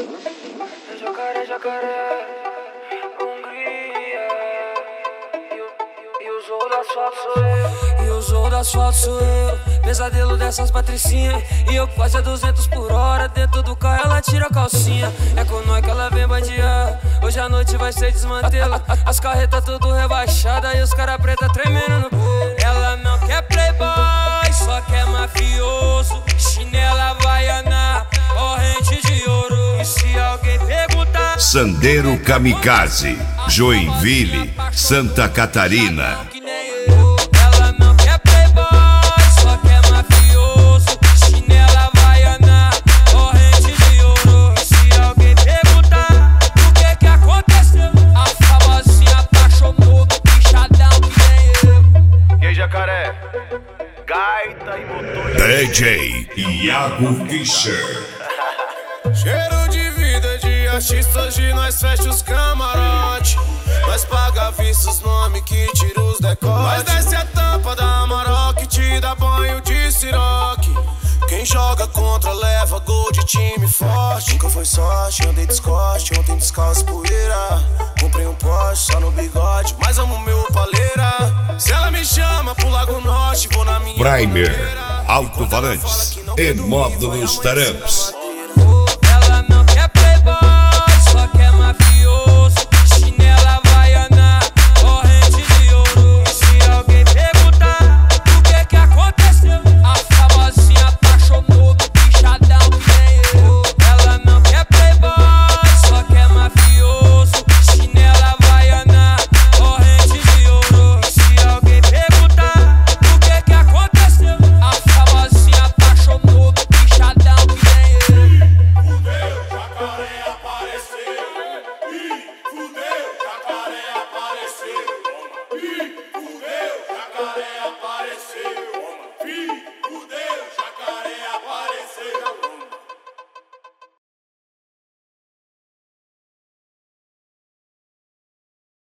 Jacaré, jacaré, Hungria. E o zoo do asfalto sou eu. E o zoo do asfalto sou eu. Pesadelo dessas patricinhas. E eu quase a 200 por hora. Dentro do carro ela tira a calcinha. É com nós que ela vem bandear. Hoje a noite vai ser desmantela. As carretas tudo rebaixadas. E os cara preta tremendo no bolo. Ela não quer playboy, só quer mafioso. Chinela havaiana, corrente de ouro. E se alguém perguntar, Sandeiro Kamikaze, Joinville, Santa Catarina. ela não quer playboy, só quer mafioso. Chinela havaiana, corrente de ouro. E se alguém perguntar o que aconteceu, a famosinha apaixonou do bichadão que nem eu. E aí, jacaré? Gaita e motor de... DJ Iago Fischer. Cheiro de vida de artista, hoje nós fecha os camarote. Nós paga vista os nome que tira os decotes. Nós desce a tampa da Maroc, te dá banho de siroque. Quem joga contra leva gol de time forte. Nunca foi sorte, andei descoste, ontem descalço poeira. Comprei um Porsche só no bigode, mas amo meu paleira. Se ela me chama pro Lago Norte, vou na minha Primer, alto-falantes e módulos taramps.